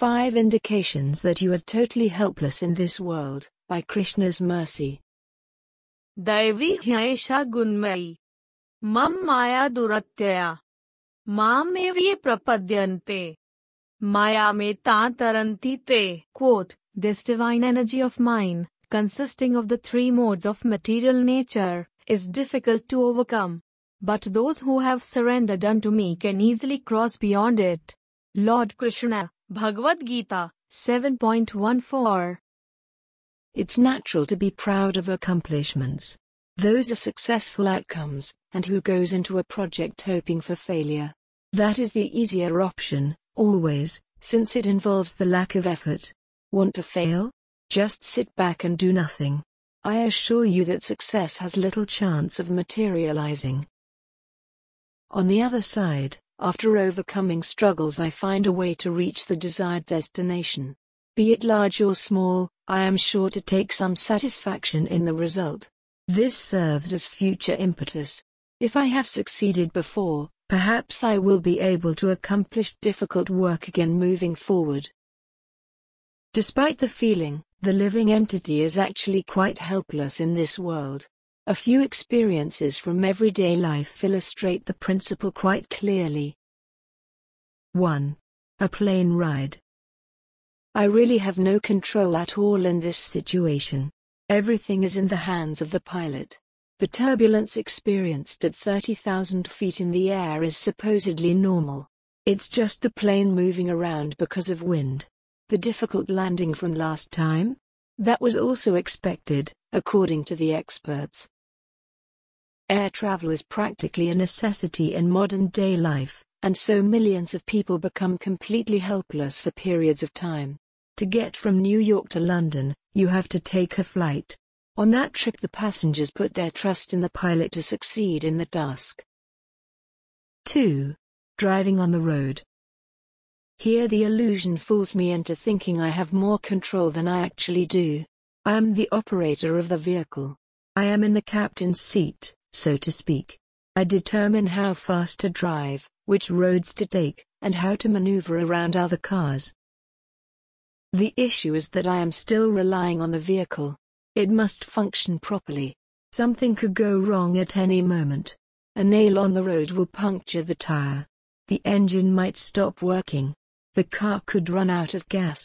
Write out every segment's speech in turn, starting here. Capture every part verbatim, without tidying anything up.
Five Indications That You Are Totally Helpless in This World, by Krishna's Mercy. दैवी ह्येषा गुणमयी मम माया दुरत्यया मामेवये प्रपद्यन्ते maya me तांतरन्ति te. Quote, this divine energy of mine, consisting of the three modes of material nature, is difficult to overcome. But those who have surrendered unto me can easily cross beyond it. Lord Krishna, Bhagavad Gita, seven point one four. It's natural to be proud of accomplishments. Those are successful outcomes, and who goes into a project hoping for failure? That is the easier option, always, since it involves the lack of effort. Want to fail? Just sit back and do nothing. I assure you that success has little chance of materializing. On the other side, after overcoming struggles, I find a way to reach the desired destination. Be it large or small, I am sure to take some satisfaction in the result. This serves as future impetus. If I have succeeded before, perhaps I will be able to accomplish difficult work again moving forward. Despite the feeling, the living entity is actually quite helpless in this world. A few experiences from everyday life illustrate the principle quite clearly. one. A plane ride. I really have no control at all in this situation. Everything is in the hands of the pilot. The turbulence experienced at thirty thousand feet in the air is supposedly normal. It's just the plane moving around because of wind. The difficult landing from last time? That was also expected, according to the experts. Air travel is practically a necessity in modern-day life, and so millions of people become completely helpless for periods of time. To get from New York to London, you have to take a flight. On that trip, the passengers put their trust in the pilot to succeed in the task. two. Driving on the road. Here the illusion fools me into thinking I have more control than I actually do. I am the operator of the vehicle. I am in the captain's seat, so to speak. I determine how fast to drive, which roads to take, and how to maneuver around other cars. The issue is that I am still relying on the vehicle. It must function properly. Something could go wrong at any moment. A nail on the road will puncture the tire. The engine might stop working. The car could run out of gas.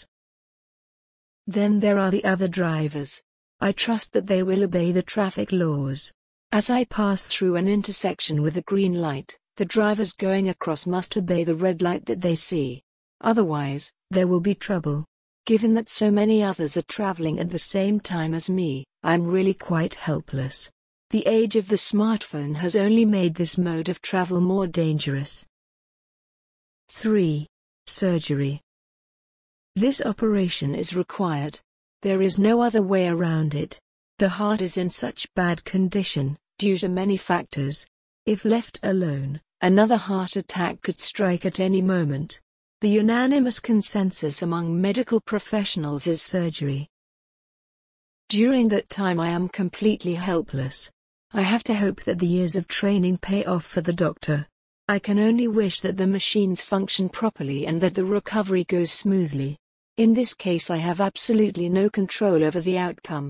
Then there are the other drivers. I trust that they will obey the traffic laws. As I pass through an intersection with a green light, the drivers going across must obey the red light that they see. Otherwise, there will be trouble. Given that so many others are traveling at the same time as me, I'm really quite helpless. The age of the smartphone has only made this mode of travel more dangerous. three. Surgery. This operation is required. There is no other way around it. The heart is in such bad condition, due to many factors. If left alone, another heart attack could strike at any moment. The unanimous consensus among medical professionals is surgery. During that time I am completely helpless. I have to hope that the years of training pay off for the doctor. I can only wish that the machines function properly and that the recovery goes smoothly. In this case I have absolutely no control over the outcome.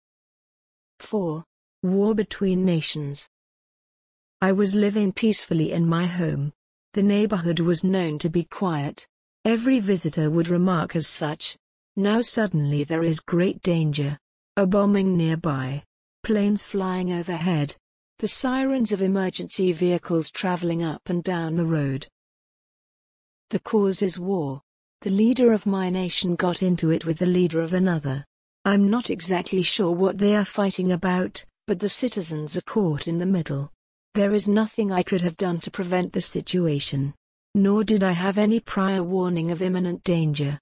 four. War between nations. I was living peacefully in my home. The neighborhood was known to be quiet. Every visitor would remark as such. Now suddenly there is great danger. A bombing nearby. Planes flying overhead. The sirens of emergency vehicles traveling up and down the road. The cause is war. The leader of my nation got into it with the leader of another. I'm not exactly sure what they are fighting about, but the citizens are caught in the middle. There is nothing I could have done to prevent the situation. Nor did I have any prior warning of imminent danger.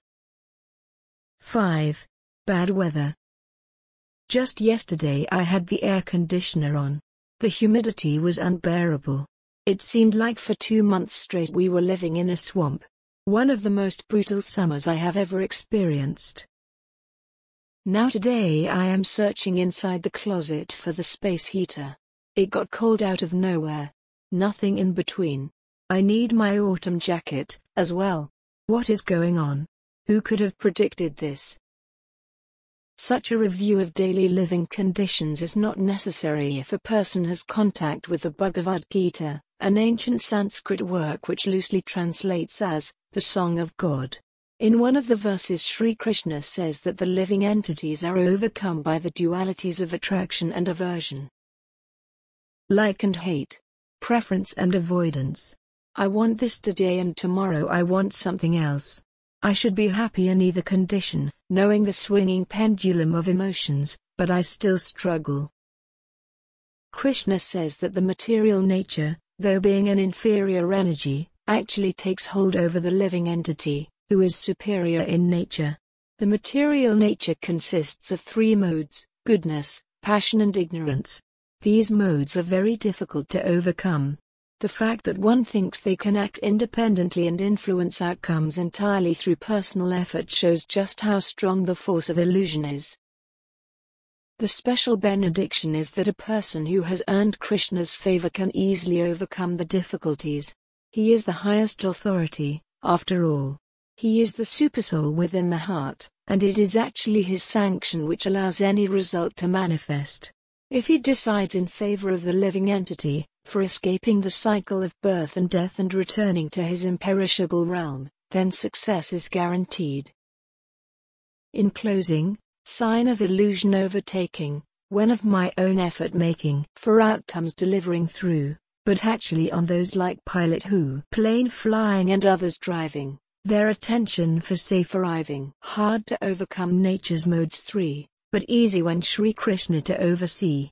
five. Bad weather. Just yesterday I had the air conditioner on. The humidity was unbearable. It seemed like for two months straight we were living in a swamp. One of the most brutal summers I have ever experienced. Now today I am searching inside the closet for the space heater. It got cold out of nowhere. Nothing in between. I need my autumn jacket, as well. What is going on? Who could have predicted this? Such a review of daily living conditions is not necessary if a person has contact with the Bhagavad Gita, an ancient Sanskrit work which loosely translates as the Song of God. In one of the verses, Sri Krishna says that the living entities are overcome by the dualities of attraction and aversion, like and hate, preference and avoidance. I want this today and tomorrow I want something else. I should be happy in either condition, knowing the swinging pendulum of emotions, but I still struggle. Krishna says that the material nature, though being an inferior energy, actually takes hold over the living entity, who is superior in nature. The material nature consists of three modes: goodness, passion and ignorance. These modes are very difficult to overcome. The fact that one thinks they can act independently and influence outcomes entirely through personal effort shows just how strong the force of illusion is. The special benediction is that a person who has earned Krishna's favor can easily overcome the difficulties. He is the highest authority, after all. He is the supersoul within the heart, and it is actually his sanction which allows any result to manifest. If he decides in favor of the living entity, for escaping the cycle of birth and death and returning to his imperishable realm, then success is guaranteed. In closing, sign of illusion overtaking, when of my own effort making for outcomes delivering through, but actually on those like pilot who plane flying and others driving, their attention for safe arriving. Hard to overcome nature's modes three, but easy when Sri Krishna to oversee.